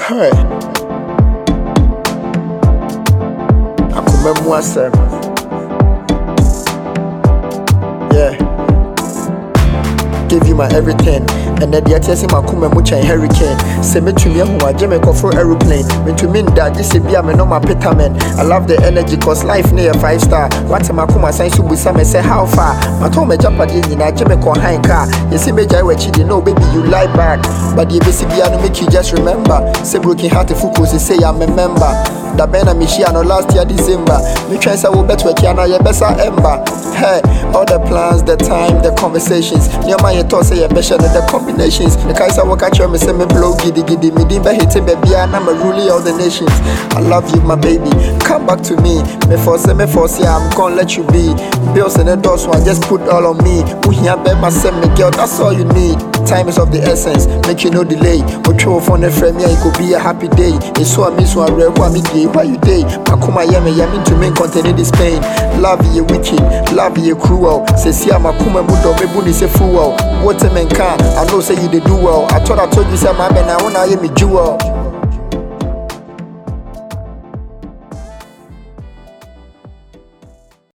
Hey, Akuma Muasem. Yeah. Give you my everything. And then the ATS my kuma mucha hurricane. Say me to me who I jame for aeroplane. Me to mean that this be a me no my petamen. I love the energy cause life near 5-star. What am I kuma sign to be some say how far? My told me Japanese in a jame ko high car. You see me jai chidi no baby you lie back. But the BCB I make you just remember. Say broken heart focus say I'm a member. Da bena Michiano last year December. Me try say we bet we can ya better ember. Hey, all the plans, the time, the conversations. Near my thoughts say a better the combinations. The guys I work at you me say me blow giddy giddy. Me dimba hit baby and I'm a ruler of the nations. I love you my baby, come back to me. Me force yeah, I'm gonna let you be. Bills and the doors so I just put all on me. We here bet my send me girl, that's all you need. Time is of the essence, make you no delay. But you for the frame, yeah, it could be a happy day. It's so I miss one rare one day. Why you day? Makuma yame to me containing this pain. Love you wicked, love you cruel. Say see I'm a kuma mudo me say fool. What a man can, I know say you they do well. I told you say my man I wanna hear me jewel.